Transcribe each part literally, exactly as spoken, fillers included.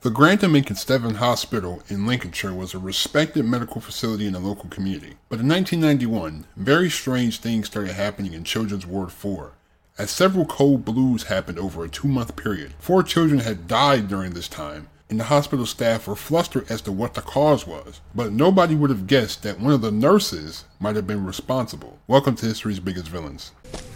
The Grantham and Kesteven Hospital in Lincolnshire was a respected medical facility in the local community. But in nineteen ninety-one, very strange things started happening in Children's Ward four, as several cold blues happened over a two-month period. Four children had died during this time, and the hospital staff were flustered as to what the cause was. But nobody would have guessed that one of the nurses might have been responsible. Welcome to History's Biggest Villains.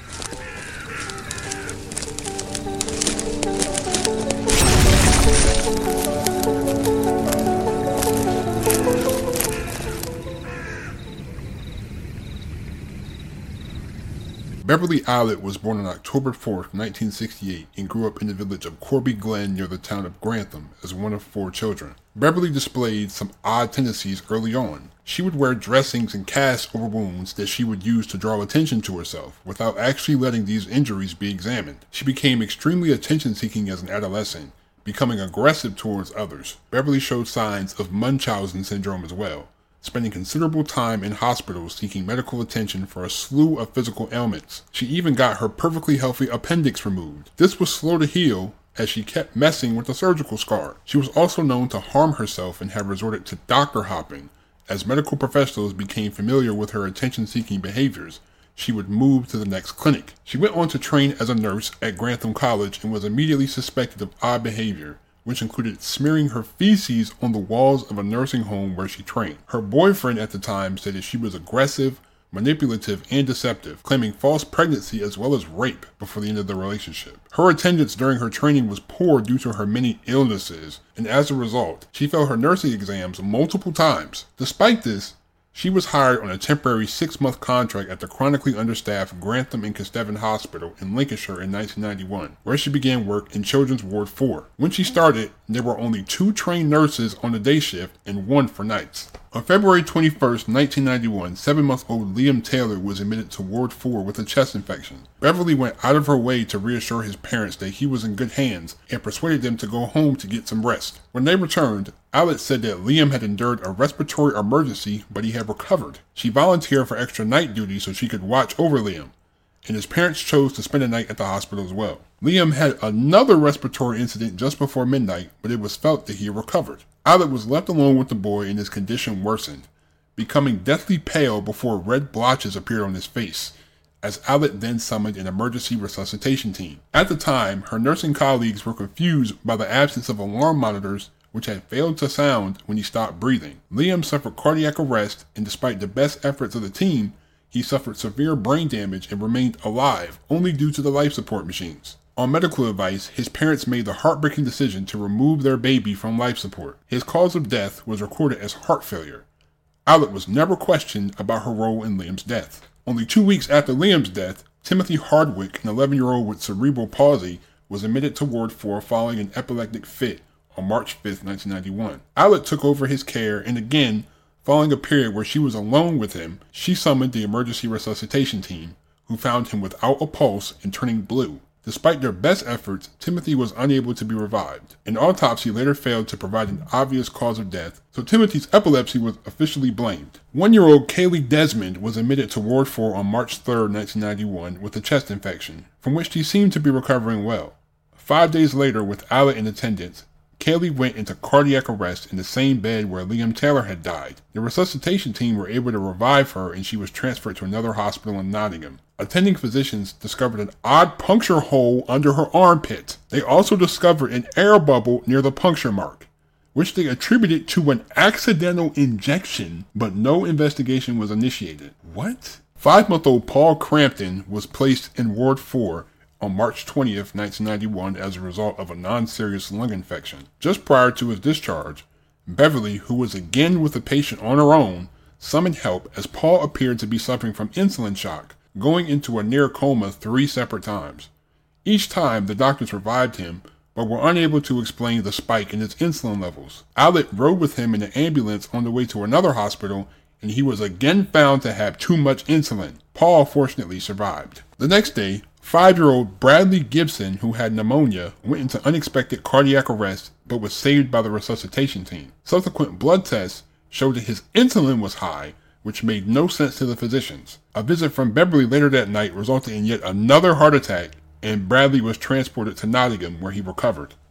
Beverly Allitt was born on October fourth, nineteen sixty-eight, and grew up in the village of Corby Glen near the town of Grantham as one of four children. Beverly displayed some odd tendencies early on. She would wear dressings and casts over wounds that she would use to draw attention to herself, without actually letting these injuries be examined. She became extremely attention-seeking as an adolescent, becoming aggressive towards others. Beverly showed signs of Munchausen syndrome as well, spending considerable time in hospitals seeking medical attention for a slew of physical ailments. She even got her perfectly healthy appendix removed. This was slow to heal as she kept messing with the surgical scar. She was also known to harm herself and have resorted to doctor hopping. As medical professionals became familiar with her attention-seeking behaviors, she would move to the next clinic. She went on to train as a nurse at Grantham College and was immediately suspected of odd behavior, which included smearing her feces on the walls of a nursing home where she trained. Her boyfriend at the time said that she was aggressive, manipulative, and deceptive, claiming false pregnancy as well as rape before the end of the relationship. Her attendance during her training was poor due to her many illnesses, and as a result, she failed her nursing exams multiple times. Despite this, she was hired on a temporary six-month contract at the chronically understaffed Grantham and Kesteven Hospital in Lincolnshire in nineteen ninety-one, where she began work in Children's Ward four. When she started, there were only two trained nurses on the day shift and one for nights. On February twenty-first, nineteen ninety-one, seven-month-old Liam Taylor was admitted to Ward four with a chest infection. Beverly went out of her way to reassure his parents that he was in good hands and persuaded them to go home to get some rest. When they returned, Allitt said that Liam had endured a respiratory emergency, but he had recovered. She volunteered for extra night duty so she could watch over Liam, and his parents chose to spend the night at the hospital as well. Liam had another respiratory incident just before midnight, but it was felt that he had recovered. Allitt was left alone with the boy and his condition worsened, becoming deathly pale before red blotches appeared on his face, as Allitt then summoned an emergency resuscitation team. At the time, her nursing colleagues were confused by the absence of alarm monitors which had failed to sound when he stopped breathing. Liam suffered cardiac arrest, and despite the best efforts of the team, he suffered severe brain damage and remained alive only due to the life support machines. On medical advice, his parents made the heartbreaking decision to remove their baby from life support. His cause of death was recorded as heart failure. Allitt was never questioned about her role in Liam's death. Only two weeks after Liam's death, Timothy Hardwick, an eleven-year-old with cerebral palsy, was admitted to Ward four following an epileptic fit on March fifth, nineteen ninety-one. Allitt took over his care, and again, following a period where she was alone with him, she summoned the emergency resuscitation team, who found him without a pulse and turning blue. Despite their best efforts, Timothy was unable to be revived. An autopsy later failed to provide an obvious cause of death, so Timothy's epilepsy was officially blamed. One-year-old Kaylee Desmond was admitted to Ward four on March third, nineteen ninety-one with a chest infection, from which she seemed to be recovering well. Five days later, with Allitt in attendance, Kaylee went into cardiac arrest in the same bed where Liam Taylor had died. The resuscitation team were able to revive her, and she was transferred to another hospital in Nottingham. Attending physicians discovered an odd puncture hole under her armpit. They also discovered an air bubble near the puncture mark, which they attributed to an accidental injection, but no investigation was initiated. What? Five-month-old Paul Crampton was placed in Ward four on March twentieth, nineteen ninety-one as a result of a non-serious lung infection. Just prior to his discharge, Beverly, who was again with the patient on her own, summoned help as Paul appeared to be suffering from insulin shock, going into a near coma three separate times. Each time, the doctors revived him, but were unable to explain the spike in his insulin levels. Allitt rode with him in an ambulance on the way to another hospital, and he was again found to have too much insulin. Paul fortunately survived. The next day, five-year-old Bradley Gibson, who had pneumonia, went into unexpected cardiac arrest but was saved by the resuscitation team. Subsequent blood tests showed that his insulin was high, which made no sense to the physicians. A visit from Beverly later that night resulted in yet another heart attack, and Bradley was transported to Nottingham, where he recovered.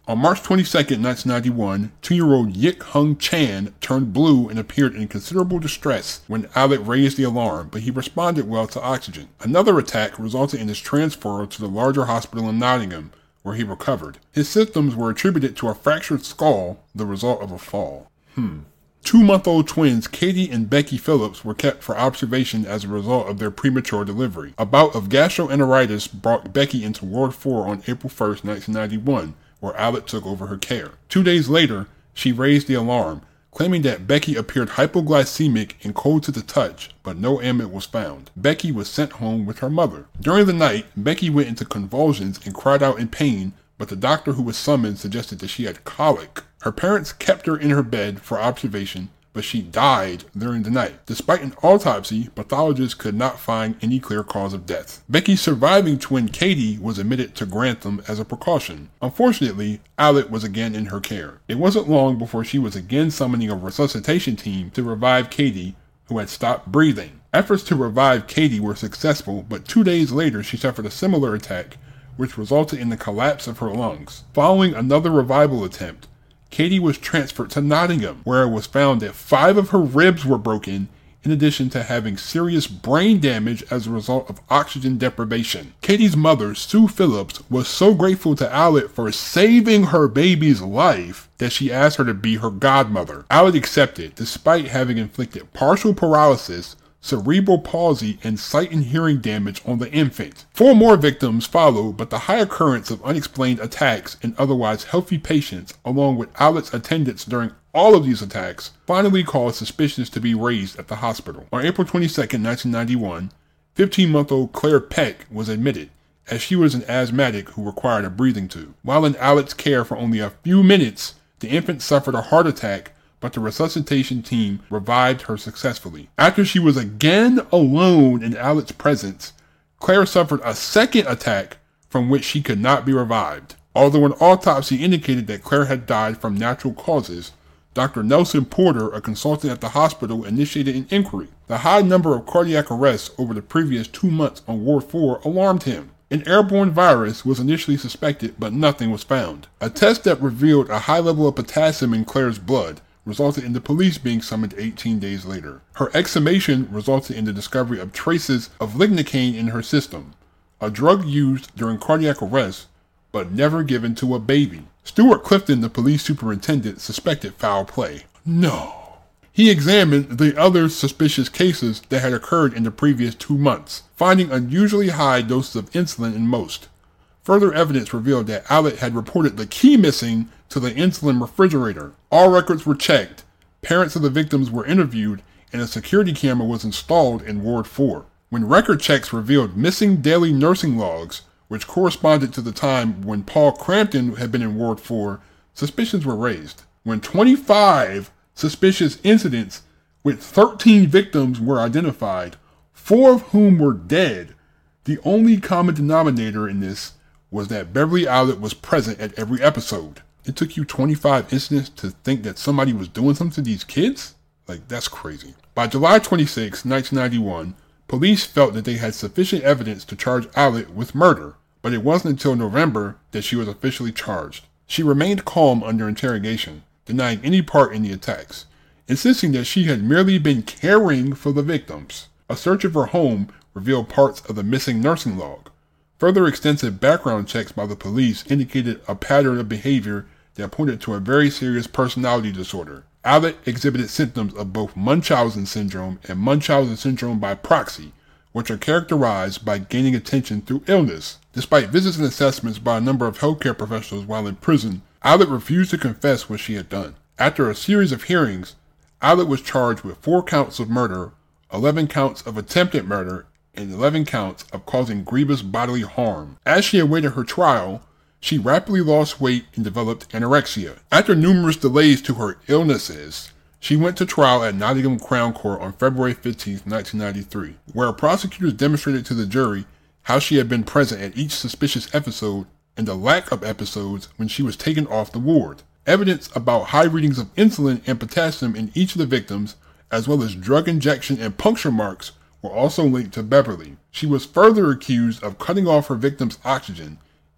On March twenty-second, nineteen ninety-one, two-year-old Yik Hung Chan turned blue and appeared in considerable distress when Allitt raised the alarm, but he responded well to oxygen. Another attack resulted in his transfer to the larger hospital in Nottingham, where he recovered. His symptoms were attributed to a fractured skull, the result of a fall. Hmm. Two-month-old twins Katie and Becky Phillips were kept for observation as a result of their premature delivery. A bout of gastroenteritis brought Becky into Ward four on April first, nineteen ninety-one, where Allitt took over her care. Two days later, she raised the alarm, claiming that Becky appeared hypoglycemic and cold to the touch, but no ailment was found. Becky was sent home with her mother. During the night, Becky went into convulsions and cried out in pain, but the doctor who was summoned suggested that she had colic. Her parents kept her in her bed for observation, but she died during the night. Despite an autopsy, pathologists could not find any clear cause of death. Becky's surviving twin Katie was admitted to Grantham as a precaution. Unfortunately, Allitt was again in her care. It wasn't long before she was again summoning a resuscitation team to revive Katie, who had stopped breathing. Efforts to revive Katie were successful, but two days later she suffered a similar attack, which resulted in the collapse of her lungs. Following another revival attempt, Katie was transferred to Nottingham, where it was found that five of her ribs were broken, in addition to having serious brain damage as a result of oxygen deprivation. Katie's mother, Sue Phillips, was so grateful to Allitt for saving her baby's life that she asked her to be her godmother. Allitt accepted, despite having inflicted partial paralysis, cerebral palsy, and sight and hearing damage on the infant. Four more victims followed, but the high occurrence of unexplained attacks in otherwise healthy patients, along with Allitt's attendance during all of these attacks, finally caused suspicions to be raised at the hospital. On April twenty-second, nineteen ninety-one, fifteen-month-old Claire Peck was admitted, as she was an asthmatic who required a breathing tube. While in Allitt's care for only a few minutes, the infant suffered a heart attack, but the resuscitation team revived her successfully. After she was again alone in Allitt's presence, Claire suffered a second attack from which she could not be revived. Although an autopsy indicated that Claire had died from natural causes, Doctor Nelson Porter, a consultant at the hospital, initiated an inquiry. The high number of cardiac arrests over the previous two months on Ward four alarmed him. An airborne virus was initially suspected, but nothing was found. A test that revealed a high level of potassium in Claire's blood resulted in the police being summoned eighteen days later. Her exhumation resulted in the discovery of traces of lignocaine in her system, a drug used during cardiac arrest, but never given to a baby. Stuart Clifton, the police superintendent, suspected foul play. No. He examined the other suspicious cases that had occurred in the previous two months, finding unusually high doses of insulin in most. Further evidence revealed that Allitt had reported the key missing to the insulin refrigerator. All records were checked, parents of the victims were interviewed, and a security camera was installed in Ward four. When record checks revealed missing daily nursing logs, which corresponded to the time when Paul Crampton had been in Ward four, suspicions were raised. When twenty-five suspicious incidents with thirteen victims were identified, four of whom were dead, the only common denominator in this was that Beverly Allitt was present at every episode. It took you twenty-five incidents to think that somebody was doing something to these kids? Like, that's crazy. By July twenty-sixth, nineteen ninety-one, police felt that they had sufficient evidence to charge Allitt with murder, but it wasn't until November that she was officially charged. She remained calm under interrogation, denying any part in the attacks, insisting that she had merely been caring for the victims. A search of her home revealed parts of the missing nursing log. Further extensive background checks by the police indicated a pattern of behavior that pointed to a very serious personality disorder. Allitt exhibited symptoms of both Munchausen syndrome and Munchausen syndrome by proxy, which are characterized by gaining attention through illness. Despite visits and assessments by a number of healthcare professionals while in prison, Allitt refused to confess what she had done. After a series of hearings, Allitt was charged with four counts of murder, eleven counts of attempted murder, and eleven counts of causing grievous bodily harm. As she awaited her trial, she rapidly lost weight and developed anorexia. After numerous delays to her illnesses, she went to trial at Nottingham Crown Court on February fifteenth, nineteen ninety-three, where prosecutors demonstrated to the jury how she had been present at each suspicious episode and the lack of episodes when she was taken off the ward. Evidence about high readings of insulin and potassium in each of the victims, as well as drug injection and puncture marks, were also linked to Beverly. She was further accused of cutting off her victims' oxygen,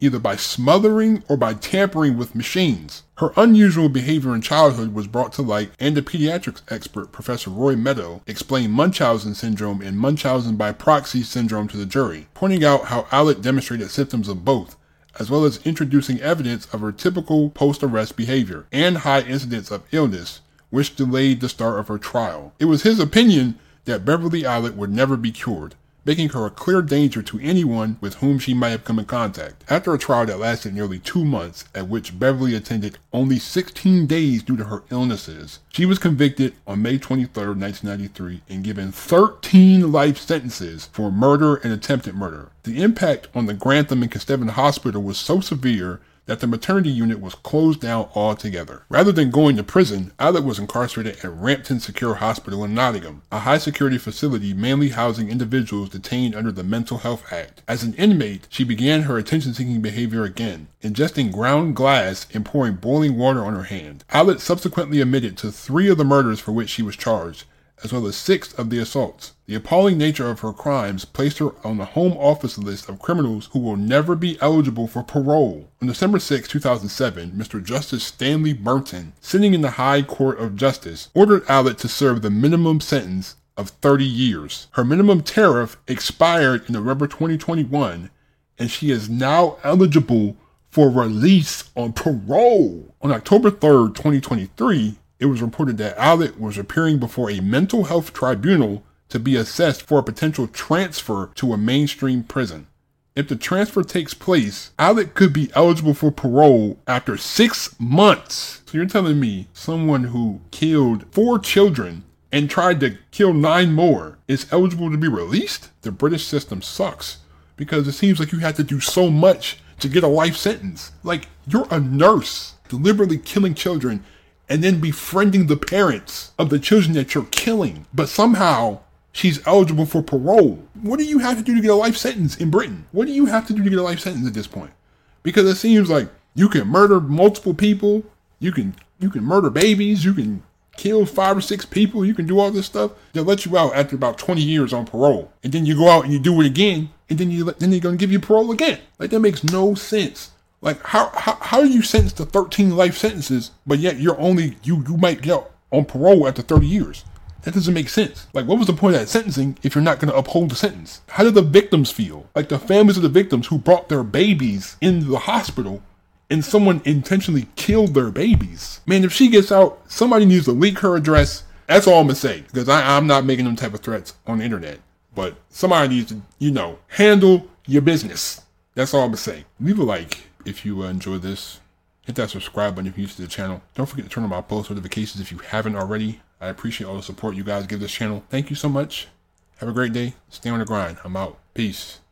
either by smothering or by tampering with machines. Her unusual behavior in childhood was brought to light, and the pediatrics expert Professor Roy Meadow explained Munchausen syndrome and Munchausen by proxy syndrome to the jury, pointing out how Owlett demonstrated symptoms of both, as well as introducing evidence of her typical post-arrest behavior and high incidence of illness, which delayed the start of her trial. It was his opinion that Beverly Owlett would never be cured, making her a clear danger to anyone with whom she might have come in contact. After a trial that lasted nearly two months, at which Beverly attended only sixteen days due to her illnesses, she was convicted on May twenty-third, nineteen ninety-three, and given thirteen life sentences for murder and attempted murder. The impact on the Grantham and Kesteven Hospital was so severe that the maternity unit was closed down altogether. Rather than going to prison, Owlett was incarcerated at Rampton Secure Hospital in Nottingham, a high-security facility mainly housing individuals detained under the Mental Health Act. As an inmate, she began her attention-seeking behavior again, ingesting ground glass and pouring boiling water on her hand. Owlett subsequently admitted to three of the murders for which she was charged, as well as six of the assaults. The appalling nature of her crimes placed her on the Home Office list of criminals who will never be eligible for parole. On December sixth, two thousand seven, Mister Justice Stanley Burton, sitting in the High Court of Justice, ordered Owlett to serve the minimum sentence of thirty years. Her minimum tariff expired in November twenty twenty-one, and she is now eligible for release on parole. On October third, twenty twenty-three, it was reported that Owlett was appearing before a mental health tribunal to be assessed for a potential transfer to a mainstream prison. If the transfer takes place, Owlett could be eligible for parole after six months. So you're telling me someone who killed four children and tried to kill nine more is eligible to be released? The British system sucks, because it seems like you have to do so much to get a life sentence. Like, you're a nurse deliberately killing children and then befriending the parents of the children that you're killing. But somehow, she's eligible for parole. What do you have to do to get a life sentence in Britain? What do you have to do to get a life sentence at this point? Because it seems like you can murder multiple people, you can you can murder babies, you can kill five or six people, you can do all this stuff. They'll let you out after about twenty years on parole. And then you go out and you do it again, and then you then they're gonna give you parole again. Like, that makes no sense. Like, how, how how are you sentenced to thirteen life sentences, but yet you're only, you, you might get on parole after thirty years? That doesn't make sense. Like, what was the point of that sentencing if you're not going to uphold the sentence? How did the victims feel? Like, the families of the victims who brought their babies into the hospital and someone intentionally killed their babies. Man, if she gets out, somebody needs to leak her address. That's all I'm going to say, because I, I'm not making them type of threats on the internet. But somebody needs to, you know, handle your business. That's all I'm going to say. Leave a like if you uh, enjoyed this. Hit that subscribe button if you're new to the channel. Don't forget to turn on my post notifications if you haven't already. I appreciate all the support you guys give this channel. Thank you so much. Have a great day. Stay on the grind. I'm out. Peace.